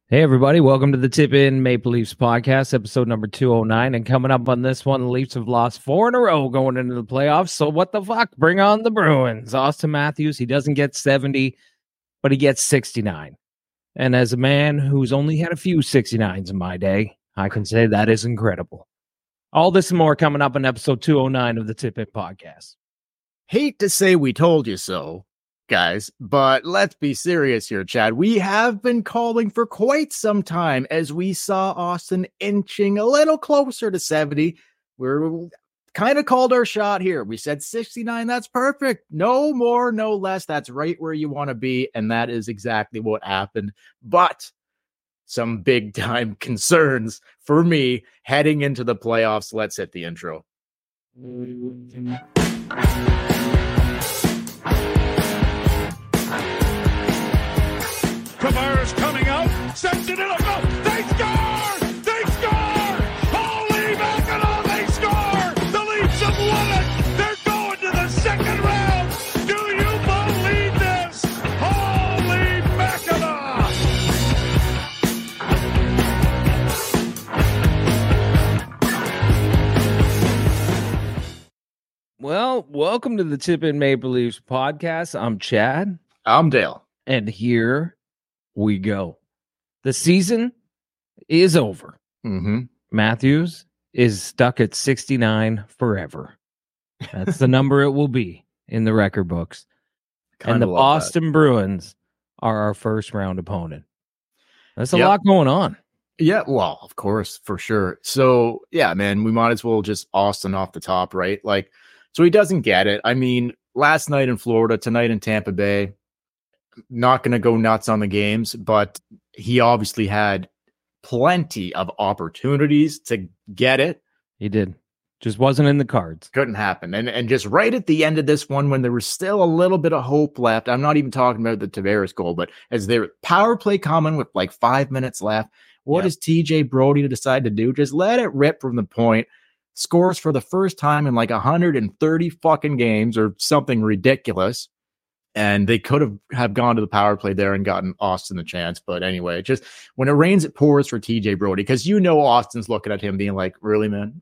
Hey, everybody. Welcome to the Tip In Maple Leafs podcast, episode number 209. And coming up on this one, the Leafs have lost 4 in a row going into the playoffs. So what the fuck? Bring on the Bruins. Austin Matthews, he doesn't get 70, but he gets 69. And as a man who's only had a few 69s in my day, I can say that is incredible. All this and more coming up in episode 209 of the Tip In podcast. Hate to say we told you so, guys, but let's be serious here, Chad. We have been calling for quite some time as we saw Austin inching a little closer to 70. We're kind of called our shot here. We said 69, that's perfect. No more, no less. That's right where you want to be. And that is exactly what happened. But some big time concerns for me heading into the playoffs. Let's hit the intro. Tavares coming out, sends it in a goal. They score! They score! Holy mackerel, they score! The Leafs have won it! They're going to the second round! Do you believe this? Holy mackerel! Well, welcome to the Tip In Maple Leafs podcast. I'm Chad. I'm Dale. And here we go. The season is over. Matthews is stuck at 69 forever. That's the number it will be in the record books. And the Boston Bruins are our first round opponent. That's a lot going on. Yeah, well, of course, for sure. So, yeah, man, we might as well just Austin off the top, right? Like, so he doesn't get it. I mean, last night in Florida, tonight in Tampa Bay, not going to go nuts on the games, but he obviously had plenty of opportunities to get it. He did. Just wasn't in the cards. Couldn't happen. And just right at the end of this one, when there was still a little bit of hope left, I'm not even talking about the Tavares goal, but as their power play coming with like 5 minutes left, what does TJ Brody decide to do? Just let it rip from the point. Scores for the first time in like 130 fucking games or something ridiculous. And they could have gone to the power play there and gotten Austin the chance. But anyway, just when it rains, it pours for TJ Brody, because you know Austin's looking at him being like, really, man?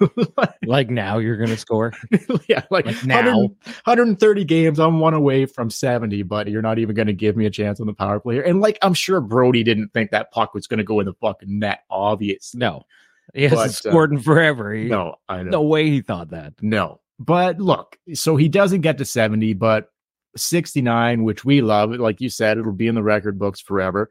Like now you're going to score? Yeah, like now. 130 games, I'm one away from 70, but you're not even going to give me a chance on the power play here. And like, I'm sure Brody didn't think that puck was going to go in the fucking net, obviously. No. He hasn't scored in forever. No, I know. No way he thought that. No. But look, so he doesn't get to 70, but 69, which we love, like you said, it'll be in the record books forever.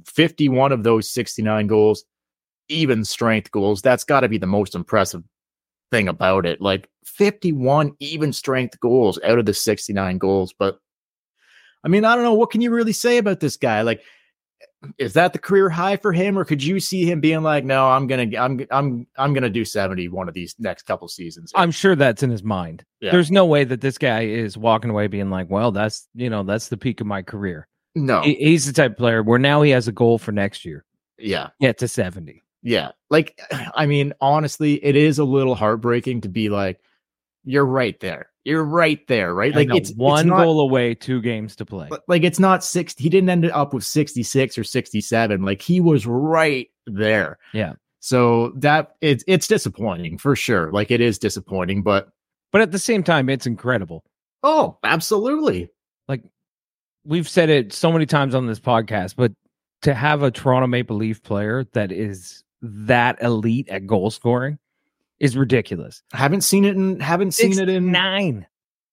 51 of those 69 goals, even strength goals. That's got to be the most impressive thing about it. Like 51 even strength goals out of the 69 goals. But I mean, I don't know, what can you really say about this guy? Like, is that the career high for him, or could you see him being like, no, I'm gonna do 70 one of these next couple seasons? I'm sure that's in his mind. Yeah. There's no way that this guy is walking away being like, well, that's the peak of my career. No, he's the type of player where now he has a goal for next year. Yeah, get to 70. Yeah, like, I mean, honestly, it is a little heartbreaking to be like, you're right there. You're right there, right? Like, it's one goal away, 2 games to play. Like, it's not 60. He didn't end up with 66 or 67. Like, he was right there. Yeah. So that it's disappointing for sure. Like, it is disappointing, but at the same time, it's incredible. Oh, absolutely. Like, we've said it so many times on this podcast, but to have a Toronto Maple Leaf player that is that elite at goal scoring is ridiculous. Haven't seen it in 69.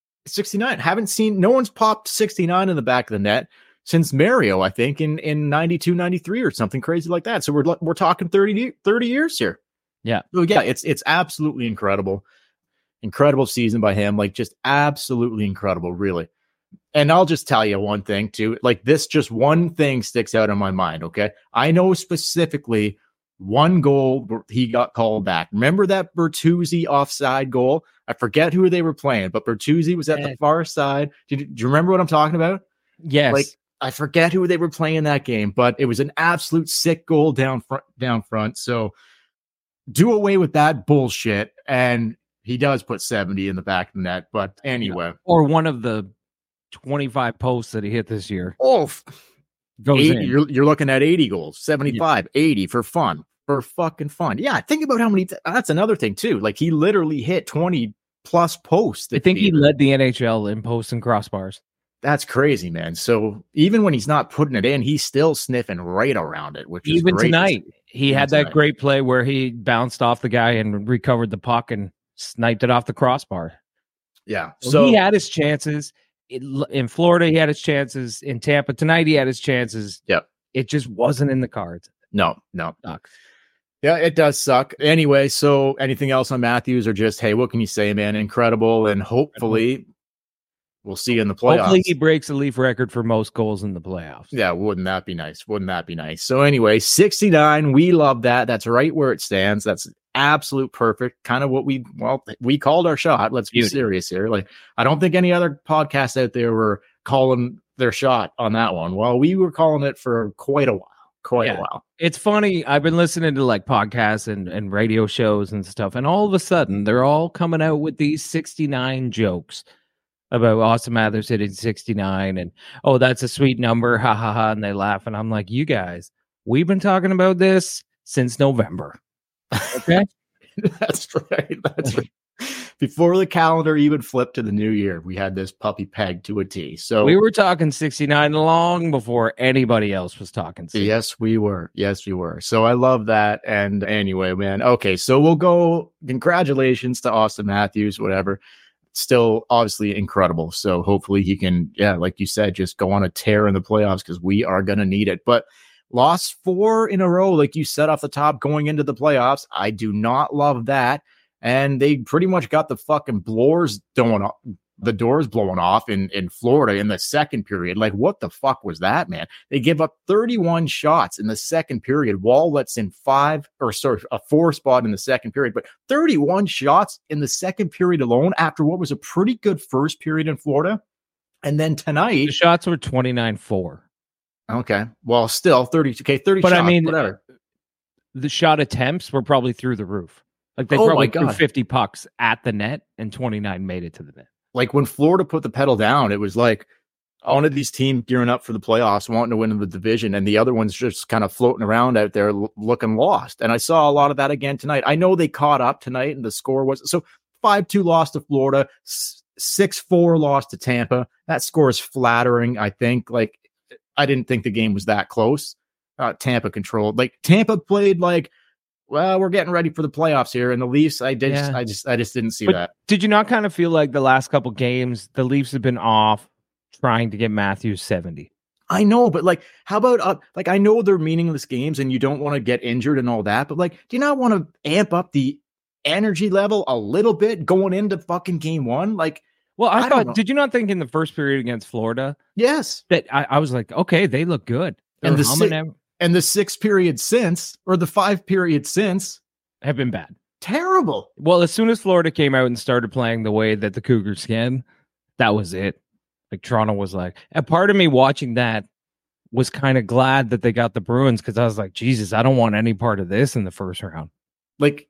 No one's popped 69 in the back of the net since Mario, I think, in 92, 93 or something crazy like that. So we're talking 30 years here. Yeah. So yeah, it's absolutely incredible. Incredible season by him. Like, just absolutely incredible, really. And I'll just tell you one thing too. Like, this, just one thing sticks out in my mind. Okay. I know specifically one goal he got called back. Remember that Bertuzzi offside goal? I forget who they were playing, but Bertuzzi was at the far side. Do you remember what I'm talking about? Yes. Like, I forget who they were playing that game, but it was an absolute sick goal down front. So do away with that bullshit. And he does put 70 in the back of the net. But anyway. Or one of the 25 posts that he hit this year. Oh, Goes 80, in. you're looking at 80 goals, 75, 80 for fun, for fucking fun. Yeah, think about how many. That's another thing too. Like he literally hit 20 plus posts. I think he led the NHL in posts and crossbars. That's crazy, man. So even when he's not putting it in, he's still sniffing right around it, which is Even great. tonight, he had that great play where he bounced off the guy and recovered the puck and sniped it off the crossbar. Yeah. So he had his chances. In Florida, he had his chances. In Tampa tonight, he had his chances. Yep. It just wasn't in the cards. No. Sucks. Yeah, it does suck. Anyway, so anything else on Matthews or just, hey, what can you say, man? Incredible. And hopefully we'll see you in the playoffs. Hopefully he breaks the Leaf record for most goals in the playoffs. Yeah, wouldn't that be nice? So anyway, 69, we love that. That's right where it stands. That's absolute perfect. Kind of what we called our shot. Let's be serious here. Like, I don't think any other podcasts out there were calling their shot on that one. Well, we were calling it for quite a while. A while. It's funny. I've been listening to like podcasts and radio shows and stuff, and all of a sudden they're all coming out with these 69 jokes about Austin Matthews hitting 69 and, oh, that's a sweet number. Ha ha ha. And they laugh. And I'm like, you guys, we've been talking about this since November. Okay. That's right. Before the calendar even flipped to the new year, we had this puppy pegged to a T. So we were talking 69 long before anybody else was talking 69. Yes, we were. So I love that. And anyway, man. Okay, so we'll go. Congratulations to Austin Matthews, whatever. Still obviously incredible. So hopefully he can, like you said, just go on a tear in the playoffs because we are going to need it. But lost 4 in a row, like you said off the top, going into the playoffs. I do not love that. And they pretty much got the fucking doors blowing off in Florida in the second period. Like, what the fuck was that, man? They give up 31 shots in the second period. Wall lets in a 4 spot in the second period, but 31 shots in the second period alone after what was a pretty good first period in Florida. And then tonight, the shots were 29-4. Okay. Well, still 30. Okay. 30 but shots, I mean, whatever. The shot attempts were probably through the roof. Like they probably threw 50 pucks at the net and 29 made it to the net. Like when Florida put the pedal down, it was like one of these teams gearing up for the playoffs, wanting to win the division, and the other one's just kind of floating around out there looking lost. And I saw a lot of that again tonight. I know they caught up tonight and the score was so 5-2 loss to Florida, 6-4 loss to Tampa. That score is flattering. I think I didn't think the game was that close. Tampa controlled. Like Tampa played like, well, we're getting ready for the playoffs here, and the Leafs. I just didn't see that. Did you not kind of feel like the last couple games the Leafs have been off trying to get Matthews 70? I know, but like, how about I know they're meaningless games, and you don't want to get injured and all that, but like, do you not want to amp up the energy level a little bit going into fucking game one? Like, well, I thought, did you not think in the first period against Florida? Yes, that I was like, okay, they look good, and the 6 periods since, or the 5 periods since, have been bad. Terrible. Well, as soon as Florida came out and started playing the way that the Cougars can, that was it. Like Toronto was like, a part of me watching that was kind of glad that they got the Bruins because I was like, Jesus, I don't want any part of this in the first round. Like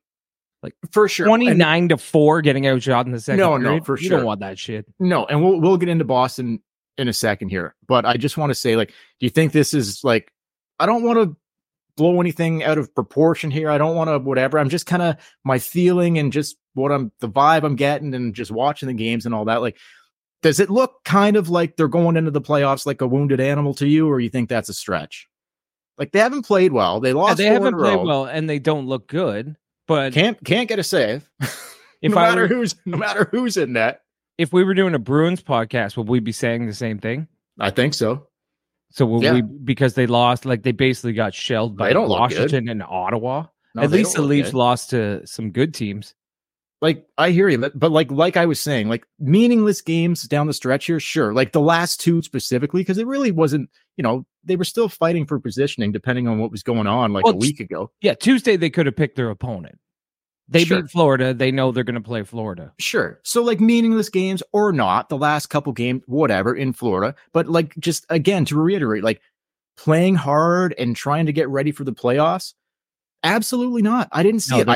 for sure, 29-4 getting outshot in the second. No, for sure, you don't want that shit. No, and we'll get into Boston in a second here, but I just want to say, like, do you think this is like? I don't want to blow anything out of proportion here. I don't want to whatever. I'm just kind of my feeling and just the vibe I'm getting and just watching the games and all that. Like, does it look kind of like they're going into the playoffs like a wounded animal to you, or you think that's a stretch? Like they haven't played well. They lost. They haven't played well, and they don't look good. But can't get a save. no matter who's in net. If we were doing a Bruins podcast, would we be saying the same thing? I think so. So we, because they lost, like they basically got shelled by Washington and Ottawa. No, at least the Leafs lost to some good teams. Like I hear you, but like I was saying, like meaningless games down the stretch here, sure. Like the last 2 specifically, because it really wasn't, they were still fighting for positioning depending on what was going on a week ago. Yeah, Tuesday they could have picked their opponent. They beat Florida. They know they're going to play Florida. Sure. So like meaningless games or not, the last couple games, whatever, in Florida. But like just again, to reiterate, like playing hard and trying to get ready for the playoffs. Absolutely not. I didn't see it.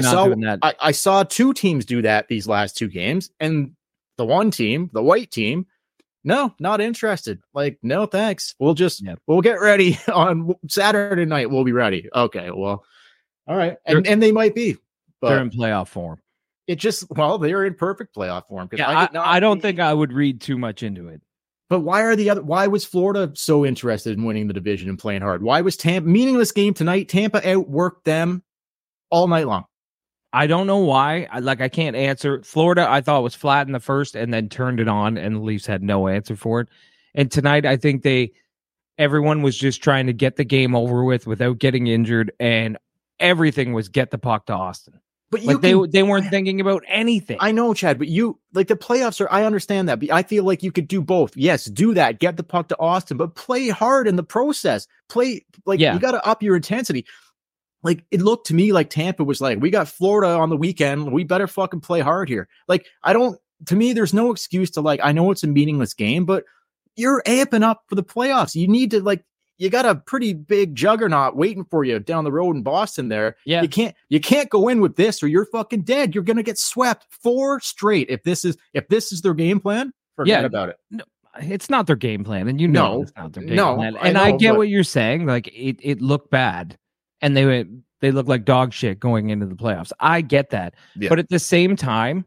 I saw 2 teams do that these last 2 games. And the one team, the white team, No, not interested. Like, no, thanks. We'll Yep. get ready on Saturday night. We'll be ready. Okay, well, all right. And they might be, They're but in playoff form. it just, well, they're in perfect playoff form. Yeah, I don't think I would read too much into it. But why was Florida so interested in winning the division and playing hard? Why was Tampa, meaningless game tonight, Tampa outworked them all night long? I don't know why. I can't answer. Florida, I thought was flat in the first and then turned it on, and the Leafs had no answer for it. And tonight, I think everyone was just trying to get the game over with without getting injured, and everything was get the puck to Austin. But they weren't thinking about anything. I know, Chad, but the playoffs are, I understand that, but I feel like you could do both. Yes, do that, get the puck to Austin, but play hard in the process. You got to up your intensity. Like, it looked to me like Tampa was like, we got Florida on the weekend. We better fucking play hard here. Like, to me, there's no excuse to, like, I know it's a meaningless game, but you're amping up for the playoffs. You need to, like, you got a pretty big juggernaut waiting for you down the road in Boston there. Yeah. You can't go in with this or you're fucking dead. You're going to get swept 4 straight. If this is their game plan, forget about it. No, it's not their game plan. And it's not their game plan. And I get what you're saying. Like, it looked bad. And they look like dog shit going into the playoffs. I get that. Yeah. But at the same time,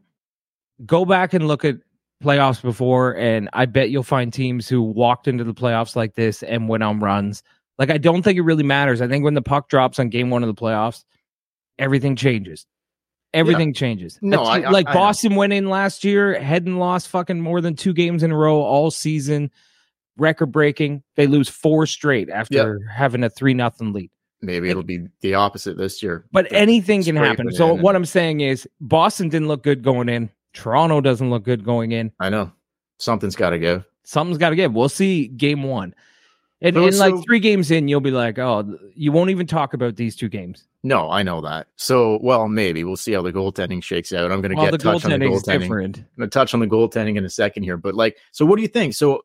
go back and look at playoffs before, and I bet you'll find teams who walked into the playoffs like this and went on runs. Like, I don't think it really matters. I think when the puck drops on game 1 of the playoffs, everything changes. Everything changes. No, Boston went in last year, hadn't lost fucking more than 2 games in a row all season, record breaking. They lose 4 straight after having a 3-0 lead. Maybe it'll be the opposite this year. But anything can happen. So what I'm saying is Boston didn't look good going in. Toronto doesn't look good going in. I know. Something's got to give. Something's got to give. We'll see game 1. And like 3 games in, you'll be like, oh, you won't even talk about these 2 games. No, I know that. So, well, maybe. We'll see how the goaltending shakes out. I'm going to touch on the goaltending. I'm going to touch on the goaltending in a second here. But, like, so what do you think? So,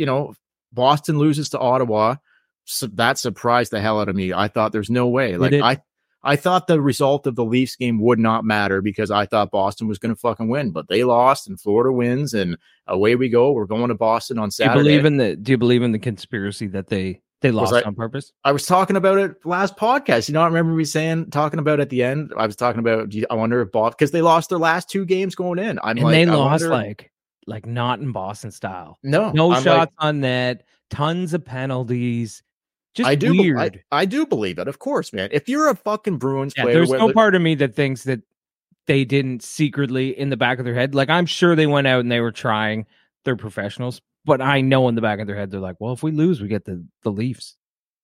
Boston loses to Ottawa. So that surprised the hell out of me. I thought there's no way. Like, I thought the result of the Leafs game would not matter because I thought Boston was going to fucking win, but they lost and Florida wins and away we go. We're going to Boston on Saturday. Do you believe in the conspiracy that they lost on purpose? I was talking about it last podcast. I remember me talking about at the end. I was talking about, I wonder if Boston, because they lost their last 2 games going in. They lost like not in Boston style. No shots on net, tons of penalties. Weird. I do believe it, of course, man. If you're a fucking Bruins player, there's no part of me that thinks that they didn't secretly in the back of their head. Like, I'm sure they went out and they were trying. They're professionals, but I know in the back of their head they're like, well, if we lose, we get the Leafs.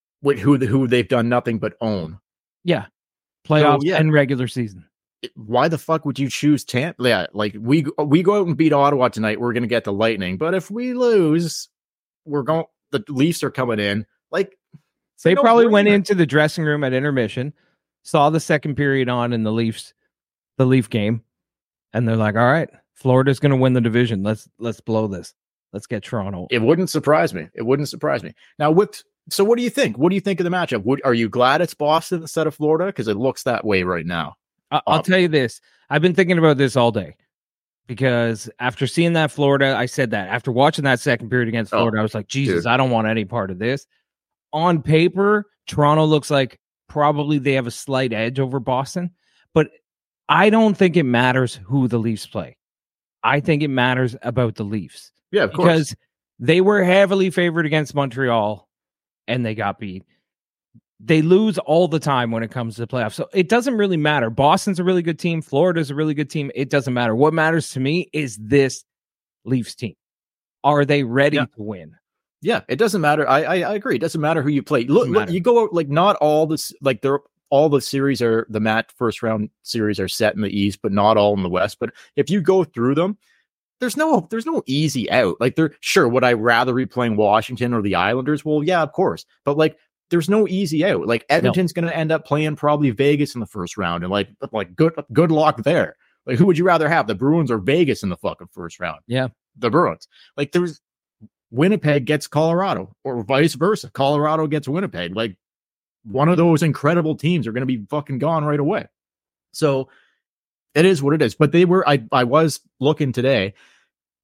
Who they've done nothing but own. Yeah, playoffs and regular season. Why the fuck would you choose Tampa? Yeah, like we go out and beat Ottawa tonight, we're gonna get the Lightning. But if we lose, the Leafs are coming in. Like, they probably went into the dressing room at intermission, saw the second period on in the Leaf game, and they're like, all right, Florida's going to win the division. Let's blow this. Let's get Toronto. It wouldn't surprise me. Now, so what do you think? What do you think of the matchup? Are you glad it's Boston instead of Florida? Because it looks that way right now. I'll tell you this. I've been thinking about this all day. Because after seeing that Florida, I said that. After watching that second period against Florida, I was like, Jesus, I don't want any part of this. On paper, Toronto looks like probably they have a slight edge over Boston, but I don't think it matters who the Leafs play. I think it matters about the Leafs. Yeah, of course. Because they were heavily favored against Montreal and they got beat. They lose all the time when it comes to the playoffs. So it doesn't really matter. Boston's a really good team. Florida's a really good team. It doesn't matter. What matters to me is this Leafs team. Are they ready to win? Yeah, it doesn't matter. I agree. It doesn't matter who you play. Look, you go out, like, not all this, like, all the series are the first round series are set in the East, but not all in the West. But if you go through them, there's no easy out. Like, would I rather be playing Washington or the Islanders? Well, yeah, of course. But, like, there's no easy out. Like, Edmonton's going to end up playing probably Vegas in the first round, and like good luck there. Like, who would you rather have, the Bruins or Vegas in the fucking first round? Yeah, the Bruins. Like, Winnipeg gets Colorado, or vice versa. Colorado gets Winnipeg. Like, one of those incredible teams are going to be fucking gone right away. So it is what it is. But I was looking today.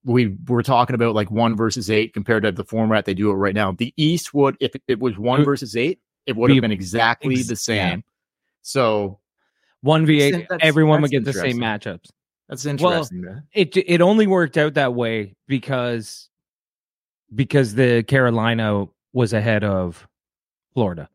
we were talking about like 1 versus 8 compared to the format they do it right now. The East would, if it was 1 versus 8, it would have been exactly the same. Yeah. So 1v8, everyone would get the interesting. same matchups. That's interesting. Well, it only worked out that way because the Carolina was ahead of Florida.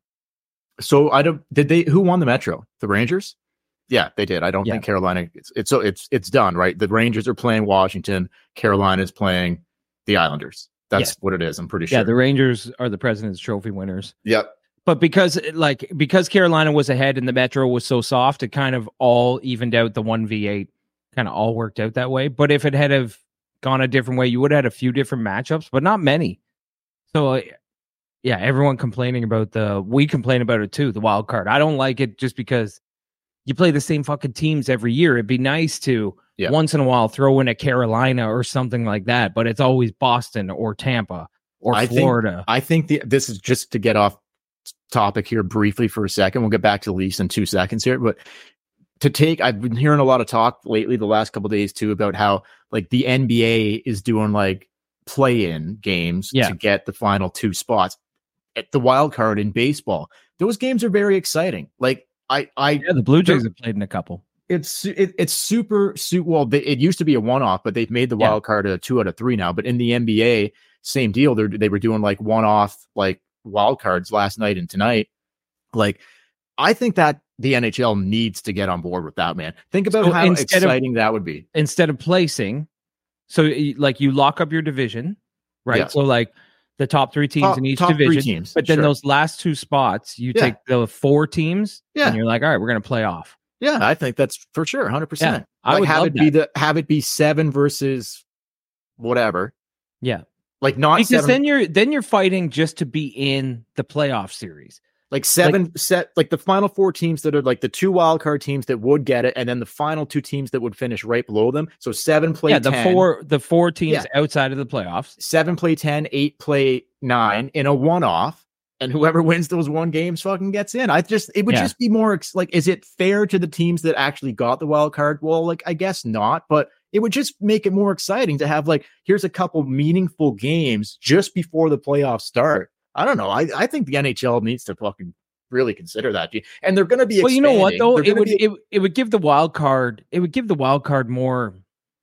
So who won the Metro? The Rangers? Yeah, they did. I don't think Carolina. It's done, right? The Rangers are playing Washington. Carolina is playing the Islanders. That's what it is. I'm pretty sure. Yeah, the Rangers are the President's Trophy winners. Yep. But because Carolina was ahead and the Metro was so soft, it kind of all evened out. The 1v8 kind of all worked out that way. But if it had have gone a different way, you would have had a few different matchups, but not many. So yeah, everyone complaining about we complain about it too, the wild card. I don't like it just because you play the same fucking teams every year. It'd be nice to once in a while throw in a Carolina or something like that, but it's always Boston or Tampa or Florida. I think this is just to get off topic here briefly for a second. We'll get back to the Leafs in 2 seconds here, but I've been hearing a lot of talk lately the last couple of days too about how like the NBA is doing like play-in games to get the final 2 spots at the wild card in baseball. Those games are very exciting. Like the Blue Jays have played in a couple. It's super well. It used to be a one-off, but they've made the wild card a 2 out of 3 now. But in the NBA, same deal. They were doing like one-off like wild cards last night and tonight. Like, I think that the NHL needs to get on board with that, man. Think about how exciting that would be. Instead of placing, so like you lock up your division, right? Yeah. So like the top 3 teams in each division, but then those last 2 spots, you take the 4 teams, and you're like, all right, we're going to play off. Yeah, I think that's for sure, 100%. Yeah, I would have it be 7 versus whatever. Yeah, like not because 7. then you're fighting just to be in the playoff series. Like 7 like the final 4 teams that are like the 2 wildcard teams that would get it, and then the final 2 teams that would finish right below them. So 7 play 10. The four teams outside of the playoffs. 7 play 10, 8 play 9 in a one-off, and whoever wins those 1 games fucking gets in. It would just be more like, is it fair to the teams that actually got the wild card? Well, like I guess not, but it would just make it more exciting to have like, here's a couple meaningful games just before the playoffs start. I don't know. I think the NHL needs to fucking really consider that. And they're going to be. Well, you know what though? It would give the wild card. It would give the wild card more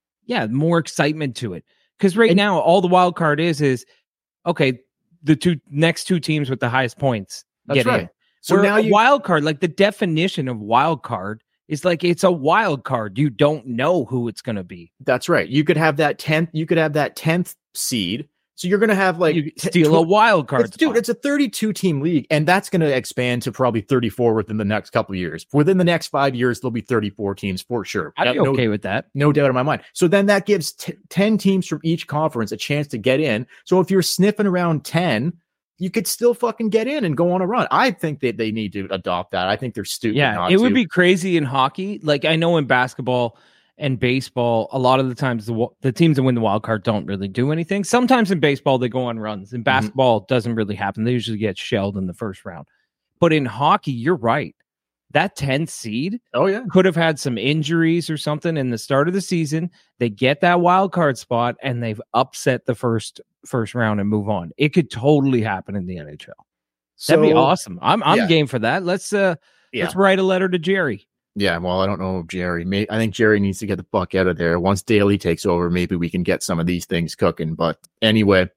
excitement to it. Because now all the wild card is okay. The next 2 teams with the highest points get in. So now wild card, like the definition of wild card is like it's a wild card. You don't know who it's going to be. That's right. You could have that 10th. You could have that 10th seed. So you're going to have like steal a wild card. It's a 32 team league, and that's going to expand to probably 34 within the next couple of years. Within the next 5 years, there'll be 34 teams for sure. I'd be okay with that. No doubt in my mind. So then that gives 10 teams from each conference a chance to get in. So if you're sniffing around 10, you could still fucking get in and go on a run. I think that they need to adopt that. I think they're stupid. Yeah, it would be crazy in hockey. Like I know in basketball and baseball, a lot of the times the teams that win the wild card don't really do anything. Sometimes in baseball, they go on runs. In basketball, it doesn't really happen. They usually get shelled in the first round. But in hockey, you're right. That 10th seed could have had some injuries or something in the start of the season. They get that wild card spot, and they've upset the first round and move on. It could totally happen in the NHL. That'd be awesome. I'm game for that. Let's write a letter to Jerry. Yeah, well, I don't know, Jerry. I think Jerry needs to get the fuck out of there. Once Daly takes over, maybe we can get some of these things cooking. But anyway,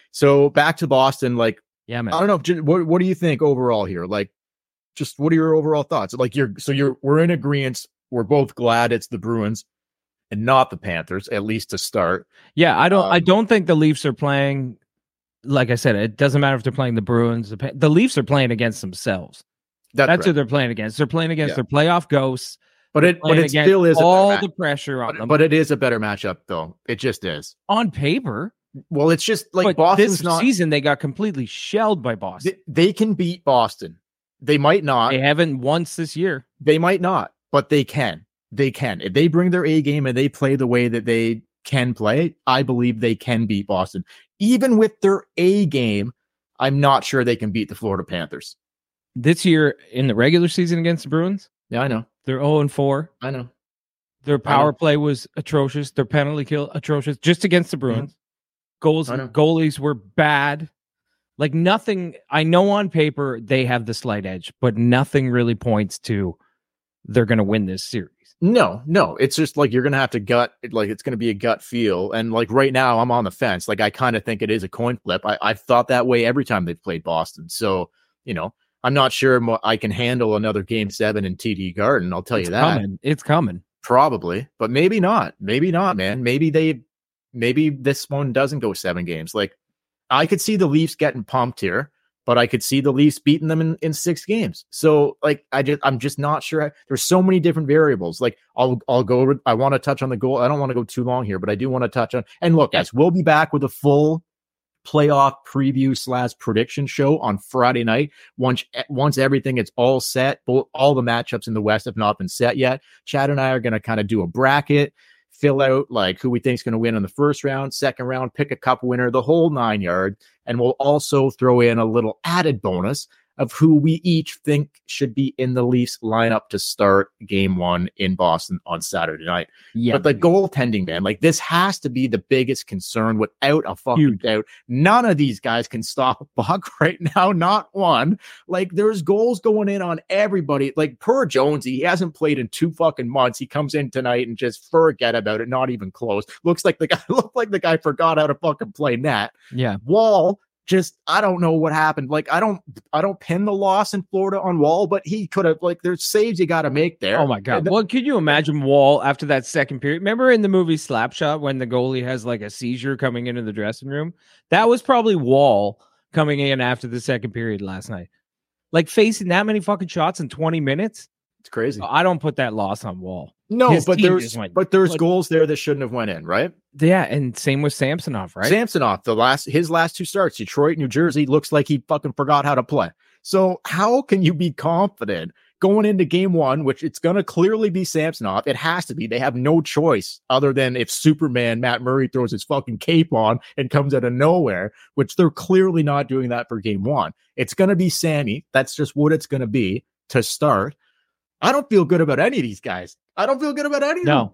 so back to Boston. Like, yeah, man. I don't know. What do you think overall here? Like, just what are your overall thoughts? Like, we're in agreement. We're both glad it's the Bruins and not the Panthers, at least to start. Yeah, I don't think the Leafs are playing. Like I said, it doesn't matter if they're playing the Bruins. The Leafs are playing against themselves. That's who they're playing against. They're playing against their playoff ghosts. But it still is all the pressure on them. But it is a better matchup, though. It just is on paper. Well, it's just like Boston's this season they got completely shelled by Boston. They can beat Boston. They might not. They haven't once this year. They might not, but they can. They can. If they bring their A game and they play the way that they can play, I believe they can beat Boston. Even with their A game, I'm not sure they can beat the Florida Panthers. This year in the regular season against the Bruins? Yeah, I know. They're 0-4. I know. Their power play was atrocious. Their penalty kill atrocious. Just against the Bruins, goalies were bad. Like nothing. I know on paper they have the slight edge, but nothing really points to they're going to win this series. No, it's just like you're gonna have to it's gonna be a gut feel. And like right now, I'm on the fence. Like I kind of think it is a coin flip. I've thought that way every time they've played Boston. So I'm not sure I can handle another Game 7 in TD Garden. I'll tell you that it's coming probably, but maybe not, man. Maybe this one doesn't go 7 games. Like I could see the Leafs getting pumped here. But I could see the Leafs beating them in 6 games. So like I'm just not sure. There's so many different variables. Like I'll go. I want to touch on the goal. I don't want to go too long here, but I do want to touch on. And look, guys, we'll be back with a full playoff preview / prediction show on Friday night. Once everything is all set, all the matchups in the West have not been set yet. Chad and I are going to kind of do a bracket, fill out like who we think is going to win in the first round, second round, pick a cup winner, the whole 9 yards. And we'll also throw in a little added bonus of who we each think should be in the Leafs lineup to start Game 1 in Boston on Saturday night. Yeah. But the goaltending, man, like this has to be the biggest concern without a fucking doubt. None of these guys can stop a puck right now, not one. Like there's goals going in on everybody. Like per Jonesy, he hasn't played in 2 fucking months. He comes in tonight and just forget about it, not even close. Looked like the guy forgot how to fucking play net. Yeah. Wall. Just, I don't know what happened. Like, I don't pin the loss in Florida on Wall, but he could have, like, there's saves you got to make there. Oh my God. Well, could you imagine Wall after that second period? Remember in the movie Slapshot when the goalie has like a seizure coming into the dressing room? That was probably Wall coming in after the second period last night. Like facing that many fucking shots in 20 minutes. It's crazy. I don't put that loss on Wall. No, but there's goals there that shouldn't have went in, right? Yeah, and same with Samsonov, right? Samsonov, his last 2 starts, Detroit, New Jersey, looks like he fucking forgot how to play. So how can you be confident going into Game 1, which it's going to clearly be Samsonov? It has to be. They have no choice other than if Superman Matt Murray throws his fucking cape on and comes out of nowhere, which they're clearly not doing that for Game 1. It's going to be Sammy. That's just what it's going to be to start. I don't feel good about any of these guys. I don't feel good about any of them.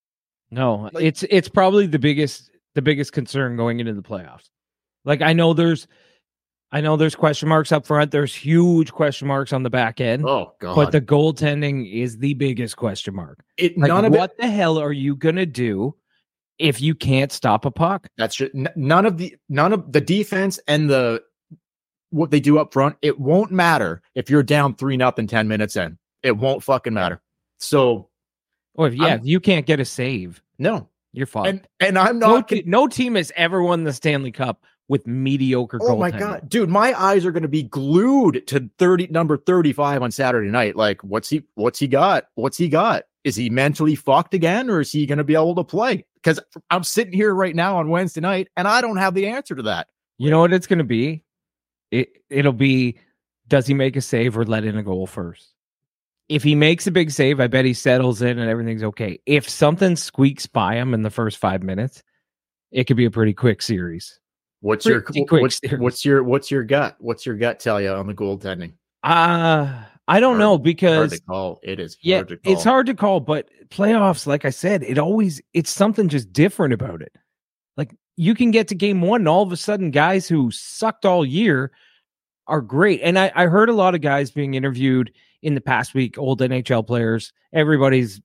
No, like, it's probably the biggest concern going into the playoffs. Like I know there's question marks up front. There's huge question marks on the back end. Oh God! But the goaltending is the biggest question mark. What the hell are you gonna do if you can't stop a puck? That's just, none of the defense and what they do up front. It won't matter if you're down 3-0 10 minutes in. It won't fucking matter. So, if you can't get a save, no, you're fine. And I'm not. No team has ever won the Stanley Cup with mediocre goaltending. Oh my God, dude, my eyes are going to be glued to number 35 on Saturday night. Like, what's he got? What's he got? Is he mentally fucked again, or is he going to be able to play? Because I'm sitting here right now on Wednesday night, and I don't have the answer to that. You know what it's going to be? It'll be, does he make a save or let in a goal first? If he makes a big save, I bet he settles in and everything's okay. If something squeaks by him in the first 5 minutes, it could be a pretty quick series. What's your gut? What's your gut tell you on the goaltending? I don't know, because hard to call. It is hard to call. It's hard to call, but playoffs, like I said, it's something just different about it. Like you can get to Game 1 and all of a sudden guys who sucked all year are great. And I heard a lot of guys being interviewed in the past week, old NHL players. Everybody's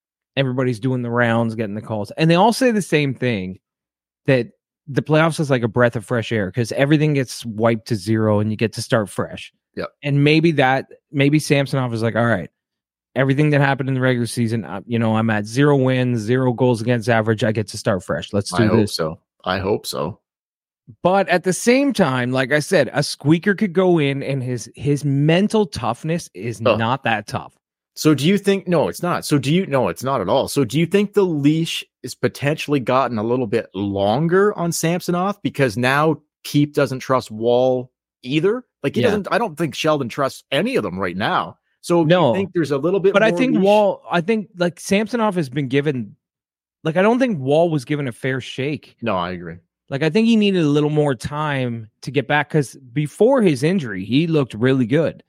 doing the rounds, getting the calls. And they all say the same thing, that the playoffs is like a breath of fresh air because everything gets wiped to zero and you get to start fresh. Yeah. And maybe Samsonov is like, all right, everything that happened in the regular season, I'm at 0 wins, 0 goals against average. I get to start fresh. Let's do this. I hope so. But at the same time, like I said, a squeaker could go in and his mental toughness is not that tough. So do you think, no, it's not. No, it's not at all. So do you think the leash is potentially gotten a little bit longer on Samsonov because now Keep doesn't trust Wall either? Like he doesn't, I don't think Sheldon trusts any of them right now. So do you think there's a little bit but more I think leash? Like Samsonov has been given, like I don't think Wall was given a fair shake. No, I agree. Like, I think he needed a little more time to get back because before his injury, he looked really good.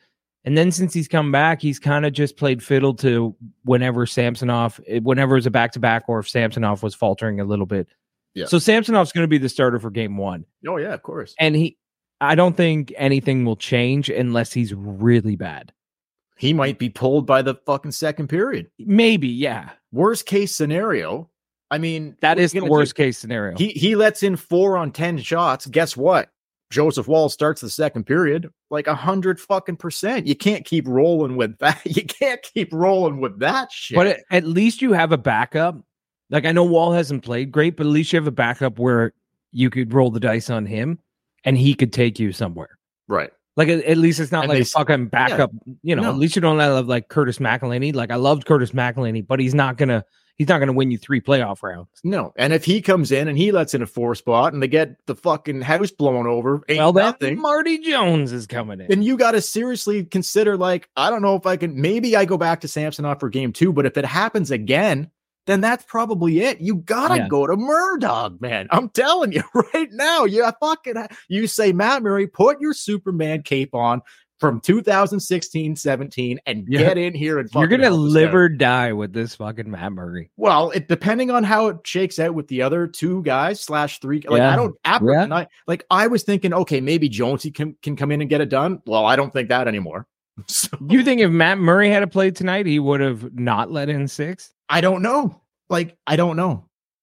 And then since he's come back, he's kind of just played fiddle to whenever it was a back-to-back or if Samsonov was faltering a little bit. Yeah. So Samsonov's going to be the starter for game 1. Oh, yeah, of course. And I don't think anything will change unless he's really bad. He might be pulled by the fucking second period. Maybe, yeah. Worst case scenario. I mean, that is the worst case scenario. He lets in 4 on 10 shots. Guess what? Joseph Woll starts the second period like 100%. You can't keep rolling with that. You can't keep rolling with that shit. But at least you have a backup. Like, I know Woll hasn't played great, but at least you have a backup where you could roll the dice on him and he could take you somewhere. Right. Like, at least it's not like a fucking backup, At least you don't have like Curtis McElhinney. Like, I loved Curtis McElhinney, but he's not going to win you 3 playoff rounds. No. And if he comes in and he lets in a 4 spot and they get the fucking house blown over, then Marty Jones is coming in. Then you got to seriously consider, like, I don't know if I can, maybe I go back to Samsonov for game 2, but if it happens again, then that's probably it. You gotta go to Murdoch, man. I'm telling you right now. You say, Matt Murray, put your Superman cape on from 2016-17 and get in here and you're gonna live or die with this fucking Matt Murray. Well, depending on how it shakes out with the other 2 guys /3, like I was thinking, okay, maybe Jonesy can come in and get it done. Well, I don't think that anymore. So, you think if Matt Murray had played tonight, he would have not let in 6? I don't know. I don't know.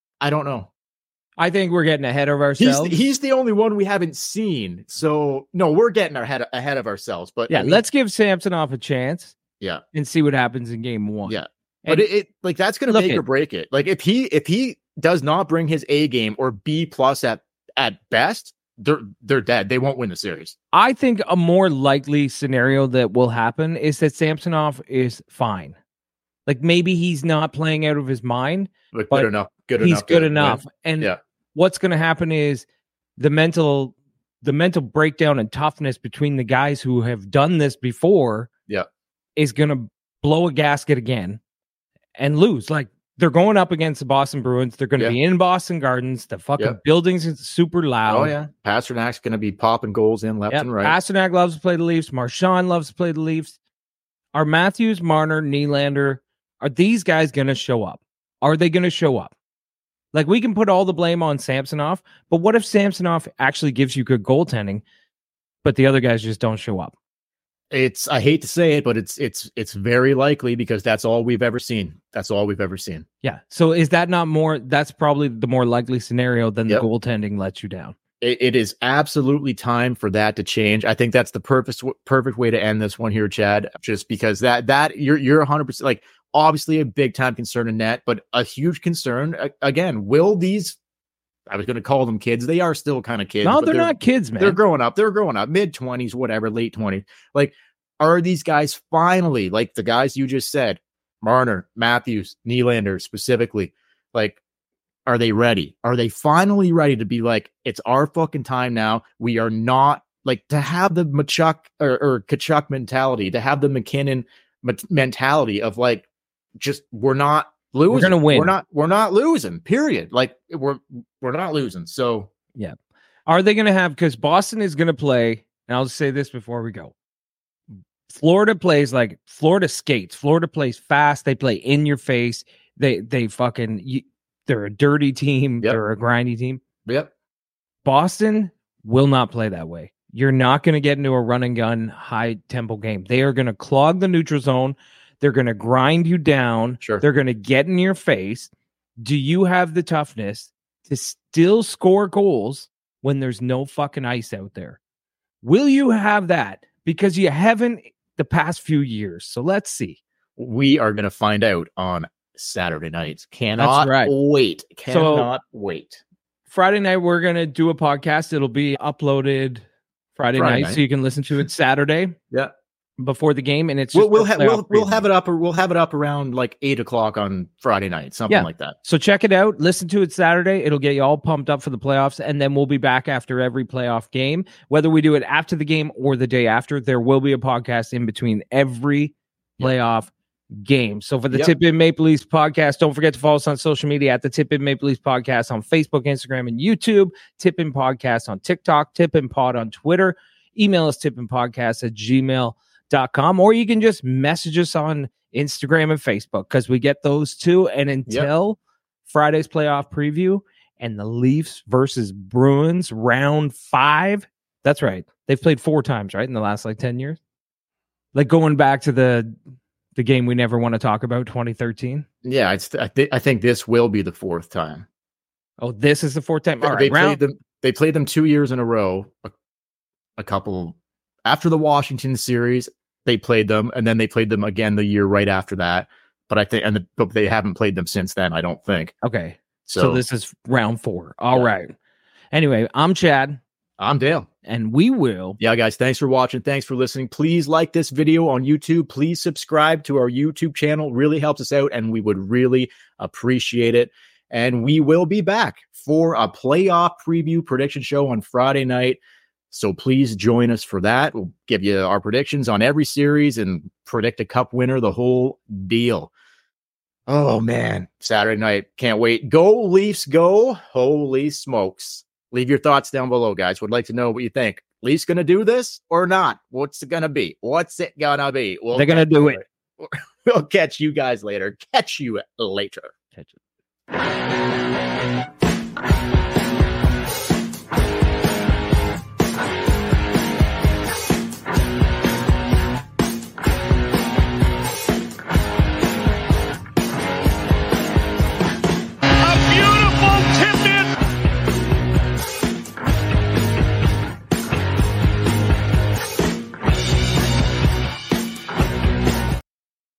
I think we're getting ahead of ourselves. He's the only one we haven't seen. So no, we're getting ahead of ourselves. But yeah, let's give Samsonov a chance. Yeah, and see what happens in game 1. Yeah, but it like that's going to make or break it. Like if he does not bring his A game or B+ at best, they're dead. They won't win the series. I think a more likely scenario that will happen is that Samsonov is fine. Like maybe he's not playing out of his mind, but good enough. He's good enough. And what's going to happen is the mental breakdown and toughness between the guys who have done this before is going to blow a gasket again and lose. Like they're going up against the Boston Bruins. They're going to be in Boston Gardens. The fucking buildings is super loud. Oh yeah. Pasternak's going to be popping goals in left and right. Pasternak loves to play the Leafs. Marchand loves to play the Leafs. Are Matthews, Marner, Nylander, are these guys going to show up? Are they going to show up? Like, we can put all the blame on Samsonov, but what if Samsonov actually gives you good goaltending, but the other guys just don't show up? I hate to say it, but it's very likely because that's all we've ever seen. That's all we've ever seen. Yeah. So is that not more? That's probably the more likely scenario than the goaltending lets you down. It is absolutely time for that to change. I think that's the perfect way to end this one here, Chad. Just because that you're 100% like. Obviously a big time concern in net, but a huge concern. Again, will these, I was going to call them kids. They are still kind of kids. No, they're not kids, man. They're growing up. Mid-20s, whatever, late 20s. Like, are these guys finally, like the guys you just said, Marner, Matthews, Nylander specifically, like, are they ready? Are they finally ready to be like, it's our fucking time now. We are not, like, to have the Tkachuk or Tkachuk mentality, to have the McKinnon mentality of like, just we're not losing. We're gonna win. We're not losing. Period. Like we're not losing. So yeah, are they gonna have? Because Boston is gonna play. And I'll just say this before we go. Florida plays like Florida skates. Florida plays fast. They play in your face. They fucking. They're a dirty team. Yep. They're a grindy team. Yep. Boston will not play that way. You're not going to get into a run and gun high tempo game. They are going to clog the neutral zone. They're going to grind you down. Sure. They're going to get in your face. Do you have the toughness to still score goals when there's no fucking ice out there? Will you have that? Because you haven't the past few years. So let's see. We are going to find out on Saturday nights. Cannot wait. Cannot wait. Friday night, we're going to do a podcast. It'll be uploaded Friday night, so you can listen to it Saturday. Yeah. Before the game, and it's just we'll have it up around like 8:00 on Friday night, something like that. So check it out, listen to it Saturday. It'll get you all pumped up for the playoffs, and then we'll be back after every playoff game. Whether we do it after the game or the day after, there will be a podcast in between every playoff game. So for the Tip In Maple Leafs podcast, don't forget to follow us on social media at the Tip In Maple Leafs podcast on Facebook, Instagram, and YouTube. Tip In Podcast on TikTok, Tip In Pod on Twitter. Email us tipinpodcast@gmail.com. leafsblog.com, or you can just message us on Instagram and Facebook because we get those too. And until Friday's playoff preview and the Leafs versus Bruins round 5, that's right. They've played 4 times, right, in the last 10 years. Like going back to the game we never want to talk about, 2013. Yeah, I think this will be the 4th time. Oh, this is the 4th time. All right, they played them 2 years in a row. A couple after the Washington series, they played them, and then they played them again the year right after that. But I think, but they haven't played them since then. I don't think. Okay, so this is round 4. All right. Anyway, I'm Chad. I'm Dale. And we will. Yeah, guys, thanks for watching. Thanks for listening. Please like this video on YouTube. Please subscribe to our YouTube channel. Really helps us out, and we would really appreciate it. And we will be back for a playoff preview prediction show on Friday night. So please join us for that. We'll give you our predictions on every series and predict a cup winner, the whole deal. Oh, man. Saturday night. Can't wait. Go Leafs, go. Holy smokes. Leave your thoughts down below, guys. Would like to know what you think. Leafs going to do this or not? What's it going to be? What's it going to be? They're going to do it. We'll catch you guys later. Catch you later. Catch you.